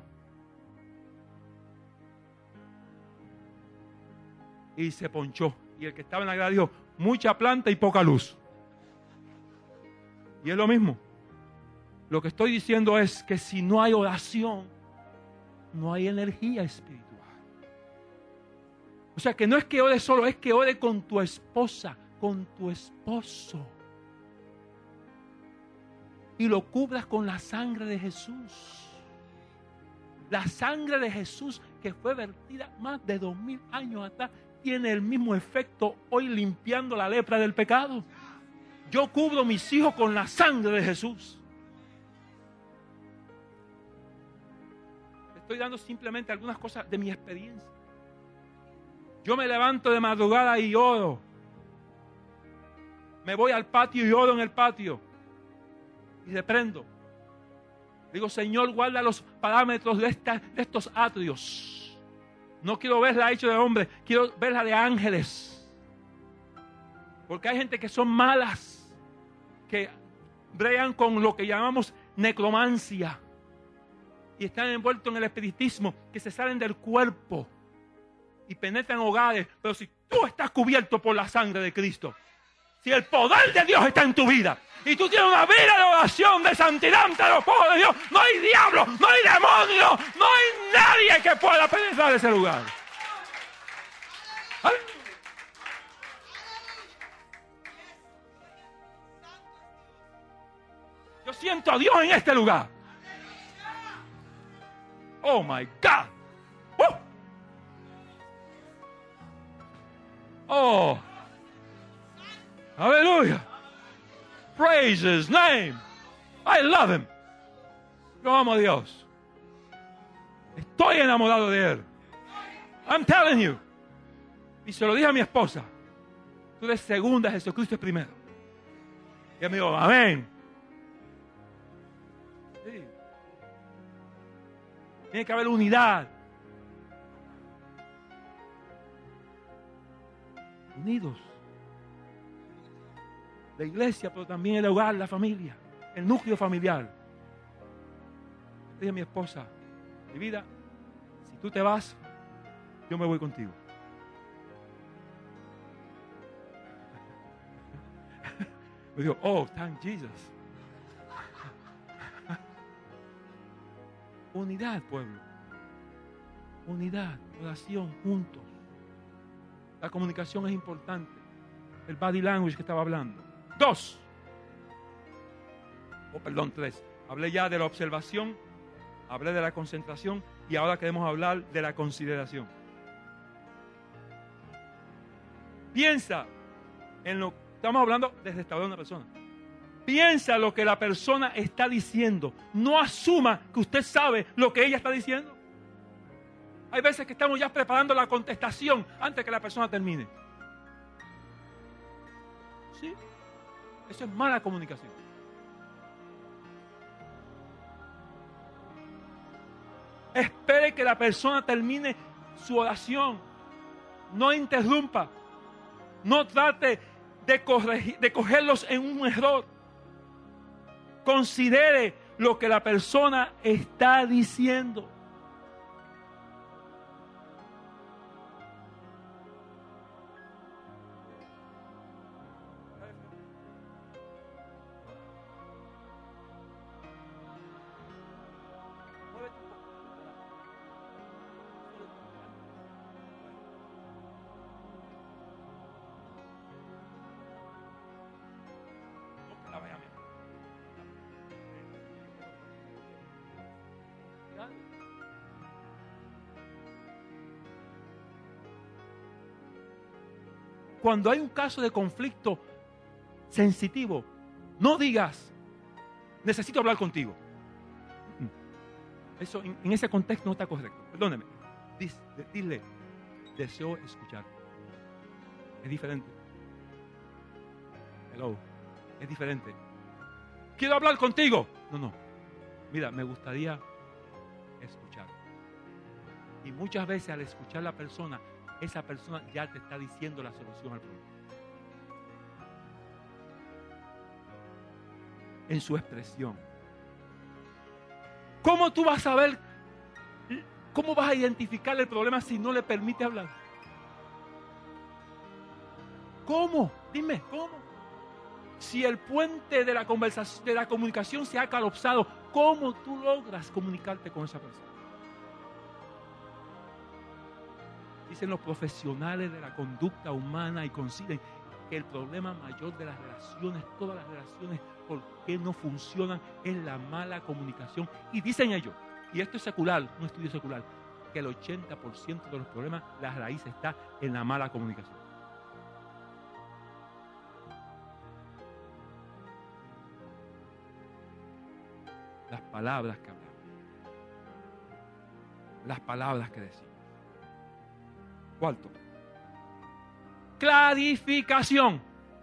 y se ponchó. Y el que estaba en la grada dijo, mucha planta y poca luz. Y es lo mismo. Lo que estoy diciendo es que si no hay oración, no hay energía espiritual. O sea, que no es que ore solo, es que ore con tu esposa, con tu esposo. Y lo cubras con la sangre de Jesús. La sangre de Jesús que fue vertida más de dos mil años atrás tiene el mismo efecto hoy limpiando la lepra del pecado. Yo cubro a mis hijos con la sangre de Jesús. estoy dando simplemente algunas cosas de mi experiencia. Yo me levanto de madrugada y oro. Me voy al patio y oro en el patio. Y reprendo. Digo, Señor, guarda los parámetros de, esta, de estos atrios. No quiero verla hecha de hombre, quiero verla de ángeles. Porque hay gente que son malas, que bregan con lo que llamamos necromancia. Y están envueltos en el espiritismo, que se salen del cuerpo y penetran hogares. Pero si tú estás cubierto por la sangre de Cristo, si el poder de Dios está en tu vida y tú tienes una vida de oración, de santidad ante los ojos de Dios, no hay diablo, no hay demonio, no hay nadie que pueda penetrar ese lugar. ¿Ay? Yo siento a Dios en este lugar. Oh my God. Woo. Oh. Aleluya. Praise His name. I love Him. Yo amo a Dios. Estoy enamorado de Él. I'm telling you. Y se lo dije a mi esposa. Tú eres segunda, Jesucristo es primero. Y ella me dijo, amén. Sí. Tiene que haber unidad. Unidos. La iglesia, pero también el hogar, la familia, el núcleo familiar. Le dije a mi esposa, mi vida, si tú te vas, yo me voy contigo. Me dijo, oh, thank Jesus. Unidad, pueblo. Unidad, oración, juntos. La comunicación es importante. El body language que estaba hablando. Dos. Oh, perdón, tres. Hablé ya de la observación, hablé de la concentración y ahora queremos hablar de la consideración. Piensa en lo que estamos hablando de restaurar a una persona. Piensa lo que la persona está diciendo. No asuma que usted sabe lo que ella está diciendo. Hay veces que estamos ya preparando la contestación antes que la persona termine. ¿Sí? Eso es mala comunicación. Espere que la persona termine su oración. No interrumpa. No trate de, corregir, de cogerlos en un error. Considere lo que la persona está diciendo. Cuando hay un caso de conflicto sensitivo, no digas, necesito hablar contigo. Eso en, en ese contexto no está correcto. Perdóneme. Dile, dile, deseo escuchar. Es diferente. Hello. Es diferente. Quiero hablar contigo. No, no. Mira, me gustaría escuchar. Y muchas veces al escuchar a la persona, esa persona ya te está diciendo la solución al problema. En su expresión. ¿Cómo tú vas a ver, cómo vas a identificar el problema si no le permite hablar? ¿Cómo? Dime, ¿cómo? Si el puente de la conversación, de la comunicación se ha colapsado, ¿cómo tú logras comunicarte con esa persona? Dicen los profesionales de la conducta humana y coinciden que el problema mayor de las relaciones, todas las relaciones, ¿por qué no funcionan? Es la mala comunicación. Y dicen ellos, y esto es secular, un estudio secular, que el ochenta por ciento de los problemas, la raíz está en la mala comunicación. Las palabras que hablamos. las palabras que decimos. Cuarto, clarificación.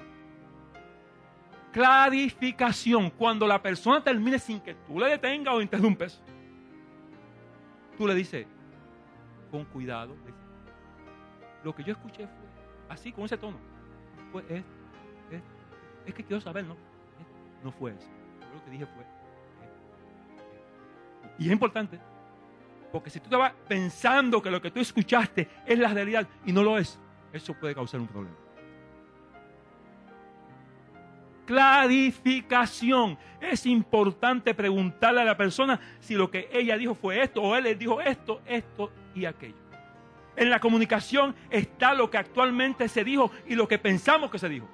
Clarificación. Cuando la persona termine sin que tú le detengas o interrumpes, tú le dices, con cuidado, lo que yo escuché fue así, con ese tono. Fue es, es, es que quiero saber, ¿no? No fue eso. Yo lo que dije fue. Y es importante, porque si tú te vas pensando que lo que tú escuchaste es la realidad y no lo es, eso puede causar un problema. Clarificación. Es importante preguntarle a la persona si lo que ella dijo fue esto o él le dijo esto, esto y aquello. En la comunicación está lo que actualmente se dijo y lo que pensamos que se dijo.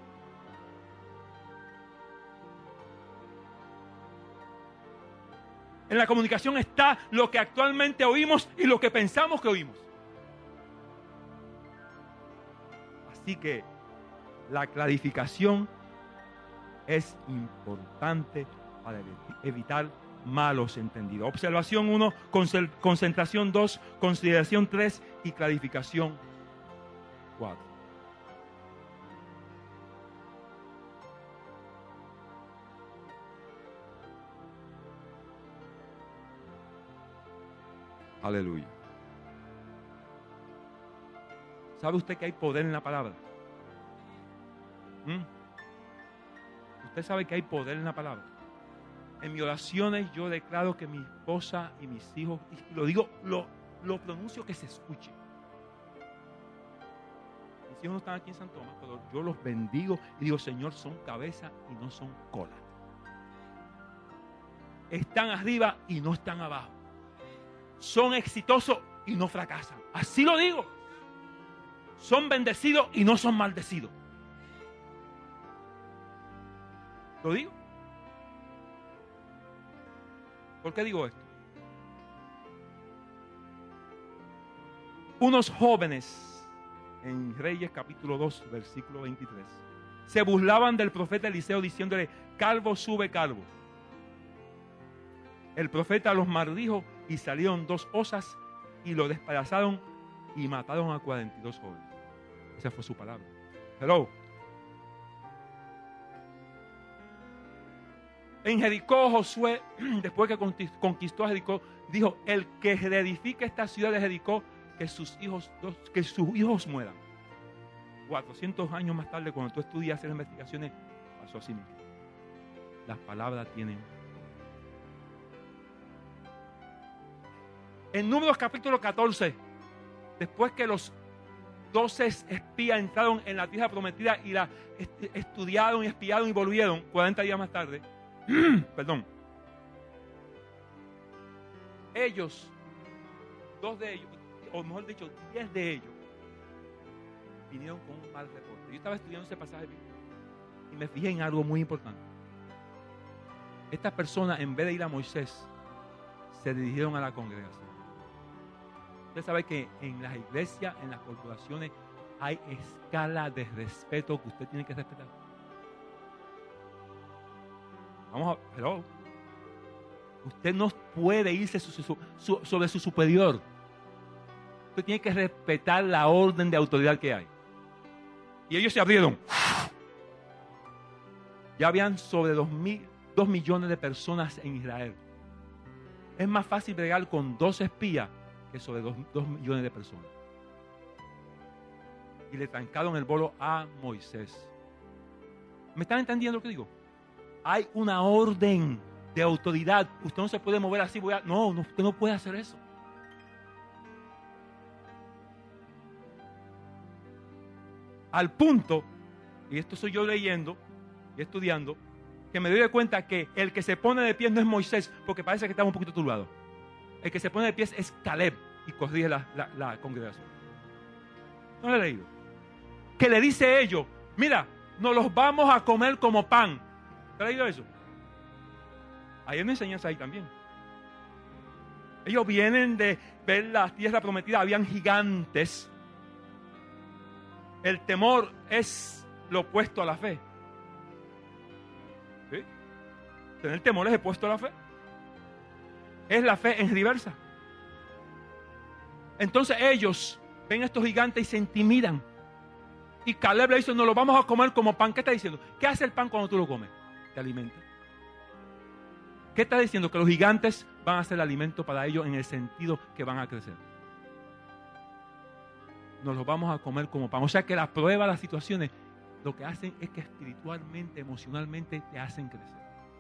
En la comunicación está lo que actualmente oímos y lo que pensamos que oímos. Así que la clarificación es importante para evitar malos entendidos. Observación uno, concentración dos, consideración tres y clarificación cuatro. Aleluya. ¿Sabe usted que hay poder en la palabra? ¿Mm? Usted sabe que hay poder en la palabra. En mis oraciones yo declaro que mi esposa y mis hijos, y lo digo, lo, lo pronuncio que se escuche. Mis hijos no están aquí en San Tomás, pero yo los bendigo y digo, Señor, son cabeza y no son cola. Están arriba y no están abajo. Son exitosos y no fracasan. Así lo digo. Son bendecidos y no son maldecidos. Lo digo. ¿Por qué digo esto? Unos jóvenes en Reyes capítulo dos, versículo veintitrés, se burlaban del profeta Eliseo diciéndole, calvo sube calvo. El profeta los maldijo y salieron dos osas y lo despedazaron y mataron a cuarenta y dos jóvenes. Esa fue su palabra. Hello. En Jericó, Josué, después que conquistó a Jericó, dijo, el que reedifique esta ciudad de Jericó, que sus hijos, que sus hijos mueran. cuatrocientos años más tarde, cuando tú estudias las investigaciones, pasó así mismo. Las palabras tienen. En Números capítulo catorce, después que los doce espías entraron en la tierra prometida y la estudiaron y espiaron y volvieron, cuarenta días más tarde, perdón, ellos, dos de ellos, o mejor dicho, diez de ellos, vinieron con un mal reporte. Yo estaba estudiando ese pasaje y me fijé en algo muy importante. Estas personas, en vez de ir a Moisés, se dirigieron a la congregación. Usted sabe que en las iglesias, en las corporaciones, hay escala de respeto que usted tiene que respetar. Vamos a... Hello. Usted no puede irse su, su, su, sobre su superior. Usted tiene que respetar la orden de autoridad que hay. Y ellos se abrieron. Ya habían sobre dos, mil, dos millones de personas en Israel. Es más fácil bregar con dos espías que sobre dos, dos millones de personas. Y le trancaron el bolo a Moisés. ¿Me están entendiendo lo que digo? Hay una orden de autoridad. Usted no se puede mover así. Voy a... no, no, usted no puede hacer eso. Al punto, y esto soy yo leyendo y estudiando, que me doy cuenta que el que se pone de pie no es Moisés, porque parece que estaba un poquito turbado. El que se pone de pie es Caleb y corrige la, la, la congregación. No lo he leído. Que le dice a ellos, mira, nos los vamos a comer como pan. ¿Te has leído eso? Hay una enseñanza ahí también. Ellos vienen de ver la tierra prometida, habían gigantes. El temor es lo opuesto a la fe. ¿Sí? Tener temor es opuesto a la fe. Es la fe en reversa. Entonces ellos ven a estos gigantes y se intimidan. Y Caleb le dice, nos lo vamos a comer como pan. ¿Qué está diciendo? ¿Qué hace el pan cuando tú lo comes? Te alimenta. ¿Qué está diciendo? Que los gigantes van a ser alimento para ellos en el sentido que van a crecer. Nos los vamos a comer como pan. O sea que la prueba, las situaciones, lo que hacen es que espiritualmente, emocionalmente te hacen crecer.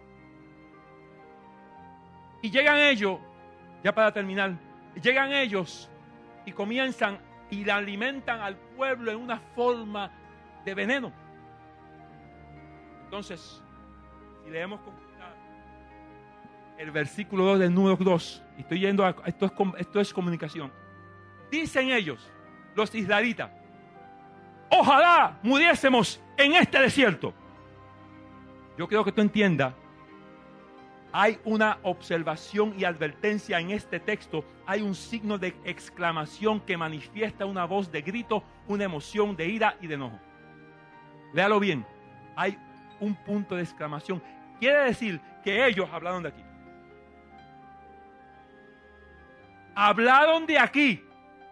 Y llegan ellos, ya para terminar, llegan ellos y comienzan y le alimentan al pueblo en una forma de veneno. Entonces, si leemos con el versículo dos del número dos, y estoy yendo a, esto es, esto es comunicación. Dicen ellos, los israelitas, ojalá muriésemos en este desierto. Yo creo que tú entiendas, hay una observación y advertencia en este texto, hay un signo de exclamación que manifiesta una voz de grito, una emoción de ira y de enojo. Léalo bien, hay un punto de exclamación. Quiere decir que ellos hablaron de aquí. Hablaron de aquí.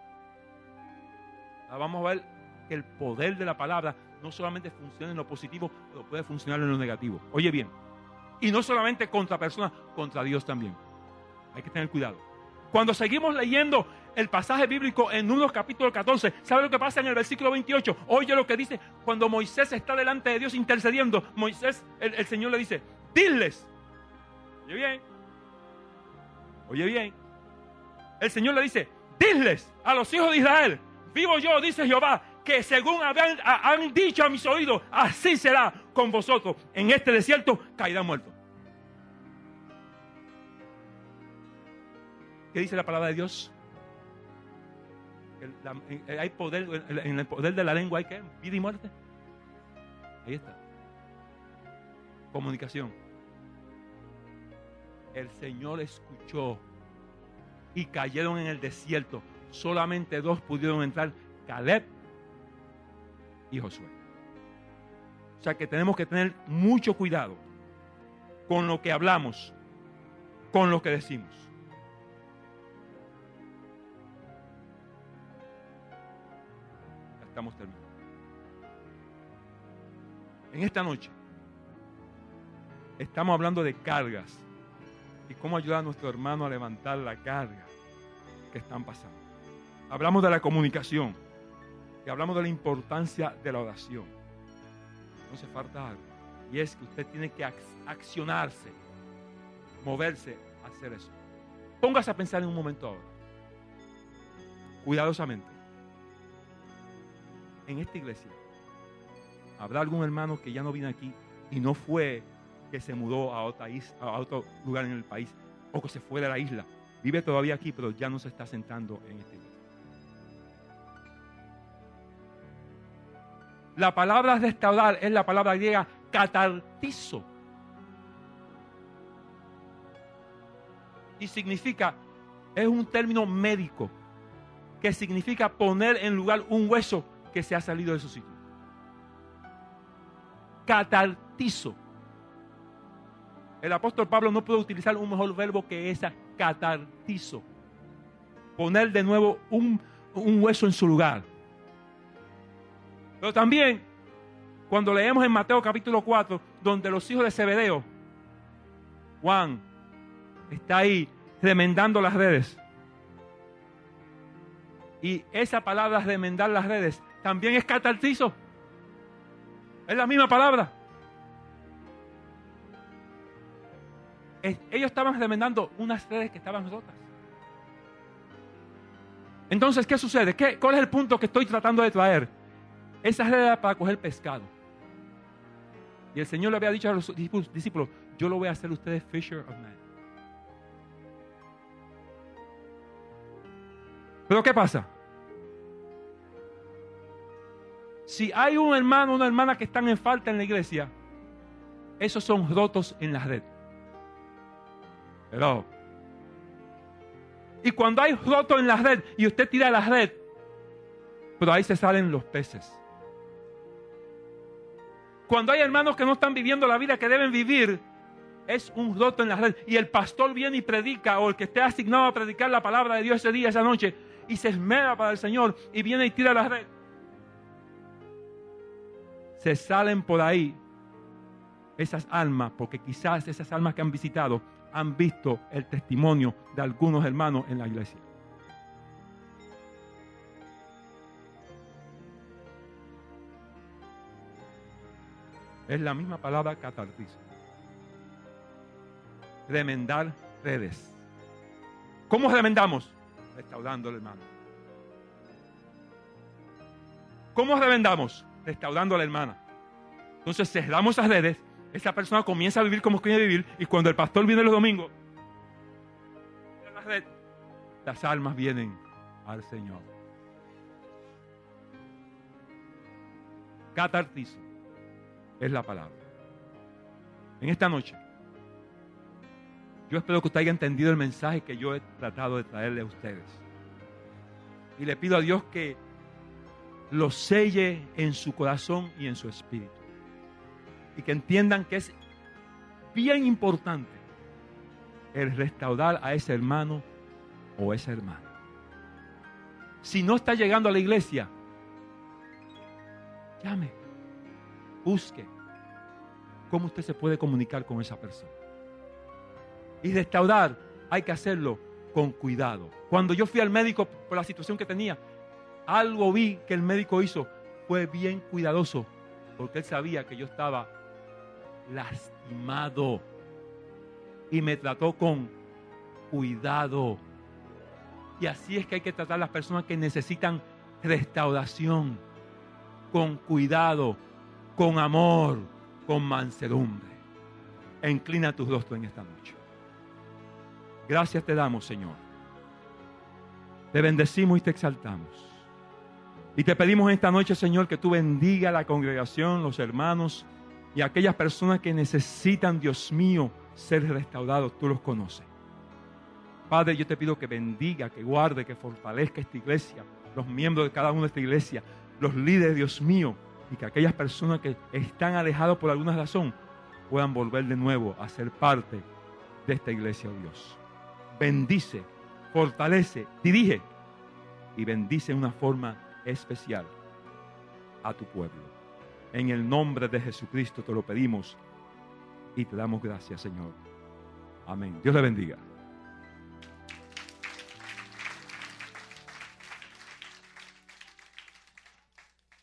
Ahora vamos a ver que el poder de la palabra no solamente funciona en lo positivo, pero puede funcionar en lo negativo. Oye bien, y no solamente contra personas, contra Dios también. Hay que tener cuidado. Cuando seguimos leyendo el pasaje bíblico en Números capítulo catorce, ¿sabe lo que pasa en el versículo veintiocho? Oye lo que dice, cuando Moisés está delante de Dios intercediendo, Moisés, el, el Señor le dice, diles. Oye bien, oye bien. El Señor le dice, diles a los hijos de Israel, vivo yo, dice Jehová, que según habían, han dicho a mis oídos, así será con vosotros. En este desierto caerán muertos. ¿Qué dice la palabra de Dios? El, la, en, hay poder, en el poder de la lengua hay que vida y muerte. Ahí está. Comunicación. El Señor escuchó y cayeron en el desierto. Solamente dos pudieron entrar, Caleb y Josué. O sea que tenemos que tener mucho cuidado con lo que hablamos, con lo que decimos. Ya estamos terminando. En esta noche estamos hablando de cargas y cómo ayudar a nuestro hermano a levantar la carga que están pasando. Hablamos de la comunicación y hablamos de la importancia de la oración. No hace falta algo, y es que usted tiene que accionarse, moverse a hacer eso. Póngase a pensar en un momento ahora, cuidadosamente. En esta iglesia, ¿habrá algún hermano que ya no vino aquí y no fue, que se mudó a, otra isla, a otro lugar en el país, o que se fue de la isla? Vive todavía aquí, pero ya no se está sentando en esta iglesia. La palabra restaurar es la palabra griega catartizo. Y significa, es un término médico, que significa poner en lugar un hueso que se ha salido de su sitio. Catartizo. El apóstol Pablo no puede utilizar un mejor verbo que esa, catartizo. Poner de nuevo un, un hueso en su lugar. Pero también, cuando leemos en Mateo capítulo cuatro, donde los hijos de Zebedeo, Juan, está ahí remendando las redes. Y esa palabra, remendar las redes, también es catartizo. Es la misma palabra. Ellos estaban remendando unas redes que estaban rotas. Entonces, ¿qué sucede? ¿Qué, ¿Cuál es el punto que estoy tratando de traer? Esa red era para coger pescado. Y el Señor le había dicho a los discípulos, yo lo voy a hacer ustedes fisher of men. Pero ¿qué pasa? Si hay un hermano o una hermana que están en falta en la iglesia, esos son rotos en la red. Pero, y cuando hay roto en la red y usted tira la red, pero ahí se salen los peces. Cuando hay hermanos que no están viviendo la vida que deben vivir, es un roto en la red. Y el pastor viene y predica, o el que esté asignado a predicar la palabra de Dios ese día, esa noche, y se esmera para el Señor y viene y tira la red, se salen por ahí esas almas, porque quizás esas almas que han visitado han visto el testimonio de algunos hermanos en la iglesia. Es la misma palabra catartizo. Remendar redes. ¿Cómo remendamos? Restaurando al hermano. ¿Cómo remendamos? Restaurando a la hermana. Entonces cerramos esas redes, esa persona comienza a vivir como quiere vivir, y cuando el pastor viene los domingos, la red, las almas vienen al Señor. Catartizo es la palabra. En esta noche, yo espero que usted haya entendido el mensaje que yo he tratado de traerle a ustedes. Y le pido a Dios que lo selle en su corazón y en su espíritu. Y que entiendan que es bien importante el restaurar a ese hermano o esa hermana. Si no está llegando a la iglesia, llame, busque cómo usted se puede comunicar con esa persona. Y restaurar hay que hacerlo con cuidado. Cuando yo fui al médico por la situación que tenía, algo vi que el médico hizo, fue bien cuidadoso, porque él sabía que yo estaba lastimado y me trató con cuidado. Y así es que hay que tratar a las personas que necesitan restauración, con cuidado, con amor, con mansedumbre. E inclina tus rostros en esta noche. Gracias te damos, Señor. Te bendecimos y te exaltamos. Y te pedimos en esta noche, Señor, que tú bendiga a la congregación, los hermanos y a aquellas personas que necesitan, Dios mío, ser restaurados. Tú los conoces. Padre, yo te pido que bendiga, que guarde, que fortalezca esta iglesia, los miembros de cada una de esta iglesia, los líderes, Dios mío, y que aquellas personas que están alejados por alguna razón puedan volver de nuevo a ser parte de esta iglesia, oh Dios. Bendice, fortalece, dirige y bendice de una forma especial a tu pueblo. En el nombre de Jesucristo te lo pedimos y te damos gracias, Señor. Amén. Dios le bendiga.